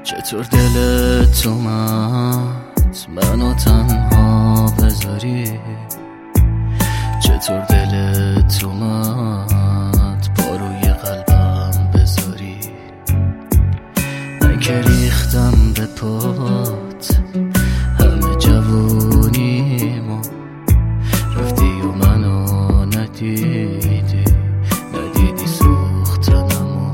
چطور دلت اومد منو تنها بذاری؟ چطور دلت اومد پا روی قلبم بذاری؟ من که ریختم به پات همه جوونیمو، رفتی و منو ندیدی سوختنمو.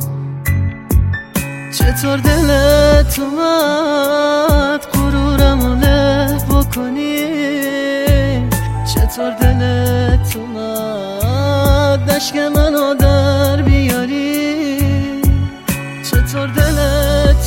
چطور دلت اومد غرورمو له بکنی؟ چطور دلت اومد اشک منو در بیاری؟ چطور دلت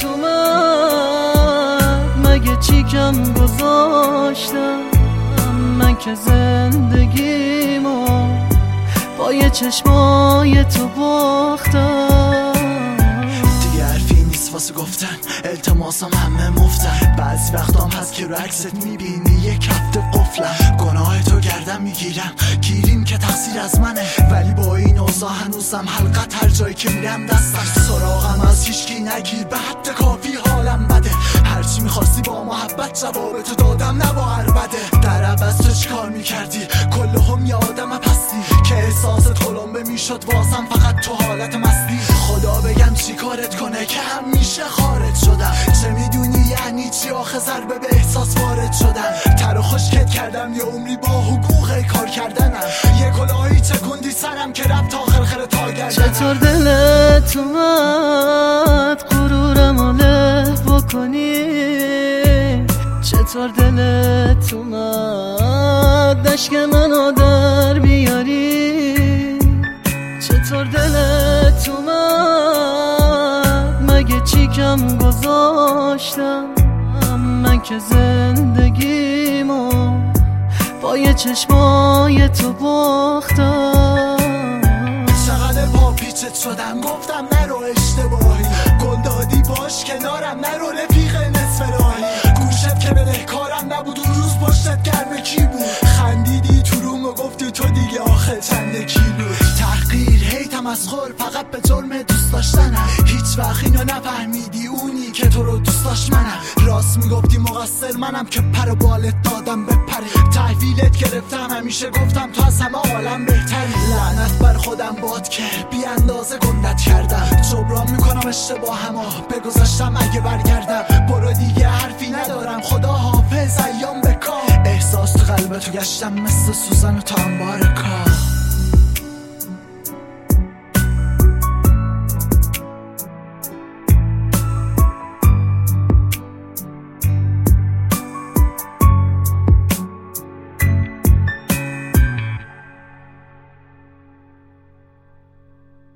اومد مگه چی کم گذاشتم من که زندگیمو پای چشمای تو باختم؟ دیگه حرفی نیست واسه گفتن، التماسم همه مفتن. بعضی وقتام هست که رو عکست میبینی یک هفته قفلم. گناه تو گردم میگیرم، گیریم که تقصیر از منه، ولی با این اوضاع هنوزم حلقت هر جایی که میرم دستم. سراغم از هیچکی نگیر، به حد کافی حالم بده. هرچی میخواستی با محبت جواب تو دادم، نه با عربده. در عوض تو چیکار میکردی؟ کلهم یه آدم پستی که احساست قلمبه میشد واسم فقط تو حالت مستی. خدا بگم چی کارت کنه که همیشه خارج شدم. چه میدونی یعنی چی آخه ضربه به احساس وارد شدن؟ تر و خشکت کردم یه عمری با حقوق کار کردنم. یه کلاهی چکوندی سرم که رفت تا خرخره تا گردنم. چطور دلت اومد غرورمو له بکنی؟ چطور دلت اومد اشک منو در بیاری؟ چطور دلت اومد مگه چی کم گذاشتم من که زندگیمو پای چشمای تو باختم؟ چقدر پا پیچت شدم، گفتم نرو اشتباهی، گل دادی باش کنارم، نرو رفیق نصف راهی. گوشت که بدهکارم نبود اون روز پشتت گرم کی بود؟ خندیدی تو روم و گفتی تو دیگه آخه چند کیلو. تحقیر هی تمسخر فقط به جرم دوست داشتنم. هیچ وقت اینو نفهمیدی اونی که تو رو دوست داشت منم. راست میگفتی مقصر منم که پر و بالت دادم بپری. تحویلت گرفتم همیشه گفتم تو از همه عالم بهتری. لعنت بر خودم باد که بی اندازه گندت کردم. جبران میکنم اشتباهمو بگذاشتم اگه برگردم. برو دیگه حرفی ندارم، خدا حافظ ایام بکار. احساس تو قلب تو گشتم مثل سوزن و تا انبار کار.